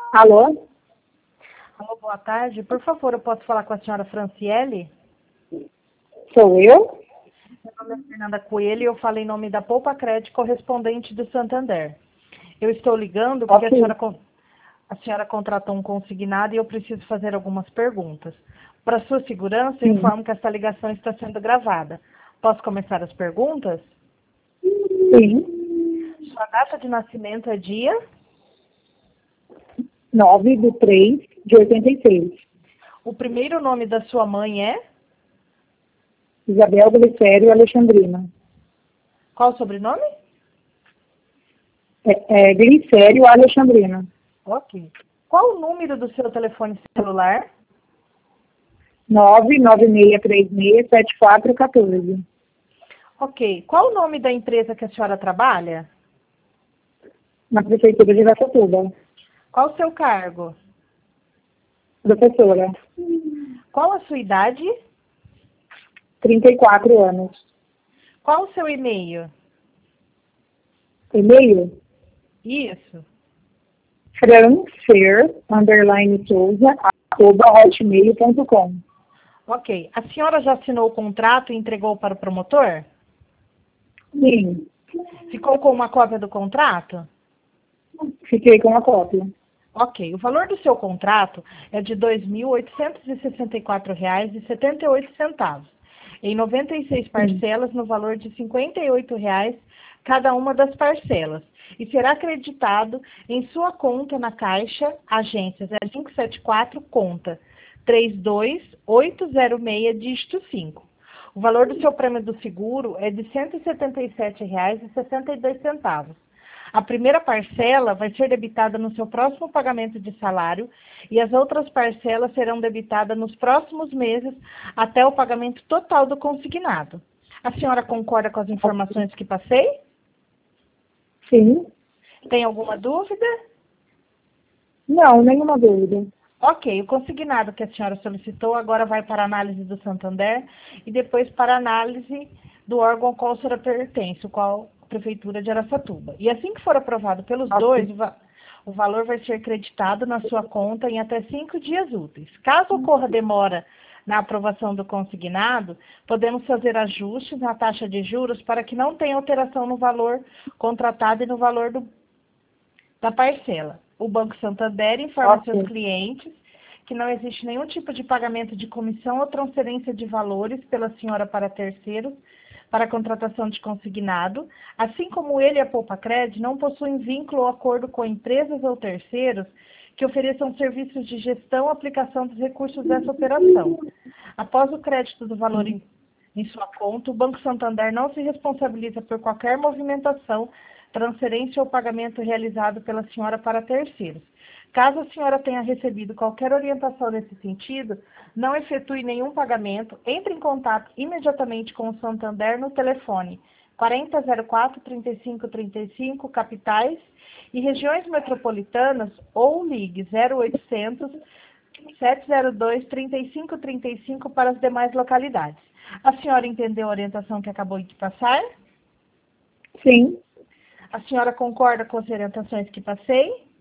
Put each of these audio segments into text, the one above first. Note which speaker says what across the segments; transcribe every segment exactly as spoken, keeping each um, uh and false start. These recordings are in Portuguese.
Speaker 1: Alô?
Speaker 2: Alô, boa tarde. Por favor, eu posso falar com a senhora Franciele?
Speaker 1: Sou eu?
Speaker 2: Meu nome é Fernanda Coelho e eu falo em nome da Poupa Crédito, correspondente do Santander. Eu estou ligando porque a
Speaker 1: Ok.
Speaker 2: senhora, con- a senhora contratou um consignado e eu preciso fazer algumas perguntas. Para sua segurança, eu
Speaker 1: Sim.
Speaker 2: informo que esta ligação está sendo gravada. Posso começar as perguntas?
Speaker 1: Sim.
Speaker 2: Sua data de nascimento é dia?
Speaker 1: nove de três de oitenta e seis.
Speaker 2: O primeiro nome da sua mãe é?
Speaker 1: Isabel Glicério Alexandrina.
Speaker 2: Qual o sobrenome?
Speaker 1: É, é Glicério Alexandrina.
Speaker 2: Ok. Qual o número do seu telefone celular?
Speaker 1: nove nove seis três seis sete quatro um quatro.
Speaker 2: Ok. Qual o nome da empresa que a senhora trabalha?
Speaker 1: Na Prefeitura de Araçatuba.
Speaker 2: Qual o seu cargo?
Speaker 1: Professora.
Speaker 2: Qual a sua idade?
Speaker 1: trinta e quatro anos.
Speaker 2: Qual o seu e-mail?
Speaker 1: E-mail?
Speaker 2: Isso.
Speaker 1: Francer, underline Souza, arroba hotmail ponto com.
Speaker 2: Ok. A senhora já assinou o contrato e entregou para o promotor?
Speaker 1: Sim.
Speaker 2: Ficou com uma cópia do contrato?
Speaker 1: Fiquei com a cópia.
Speaker 2: Ok. O valor do seu contrato é de dois mil oitocentos e sessenta e quatro reais e setenta e oito centavos, em noventa e seis parcelas no valor de cinquenta e oito reais cada uma das parcelas, e será acreditado em sua conta na Caixa, agência zero cinco sete quatro, conta três dois oito zero seis, dígito cinco. O valor do seu prêmio do seguro é de cento e setenta e sete reais e sessenta e dois centavos. A primeira parcela vai ser debitada no seu próximo pagamento de salário e as outras parcelas serão debitadas nos próximos meses até o pagamento total do consignado. A senhora concorda com as informações que passei?
Speaker 1: Sim.
Speaker 2: Tem alguma dúvida?
Speaker 1: Não, nenhuma dúvida.
Speaker 2: Ok, o consignado que a senhora solicitou agora vai para a análise do Santander e depois para a análise do órgão ao qual a senhora pertence, o qual a Prefeitura de Araçatuba. E assim que for aprovado pelos
Speaker 1: Ok.
Speaker 2: dois, o, va o valor vai ser creditado na sua conta em até cinco dias úteis. Caso ocorra demora na aprovação do consignado, podemos fazer ajustes na taxa de juros para que não tenha alteração no valor contratado e no valor do da parcela. O Banco Santander informa
Speaker 1: Ok.
Speaker 2: seus clientes que não existe nenhum tipo de pagamento de comissão ou transferência de valores pela senhora para terceiros para a contratação de consignado, assim como ele e a Poupa Cred não possuem vínculo ou acordo com empresas ou terceiros que ofereçam serviços de gestão ou aplicação dos recursos dessa operação. Após o crédito do valor em, em sua conta, o Banco Santander não se responsabiliza por qualquer movimentação, transferência ou pagamento realizado pela senhora para terceiros. Caso a senhora tenha recebido qualquer orientação nesse sentido, não efetue nenhum pagamento, entre em contato imediatamente com o Santander no telefone quarenta zero quatro, trinta e cinco trinta e cinco, capitais e regiões metropolitanas, ou ligue zero oitocentos, sete zero dois, trinta e cinco trinta e cinco para as demais localidades. A senhora entendeu a orientação que acabou de passar?
Speaker 1: Sim.
Speaker 2: A senhora concorda com as orientações que passei?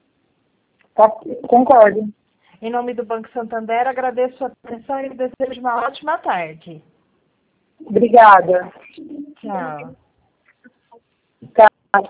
Speaker 1: Ok. Concordo.
Speaker 2: Em nome do Banco Santander, agradeço a atenção e desejo uma ótima tarde.
Speaker 1: Obrigada.
Speaker 2: Tchau.
Speaker 1: Tá.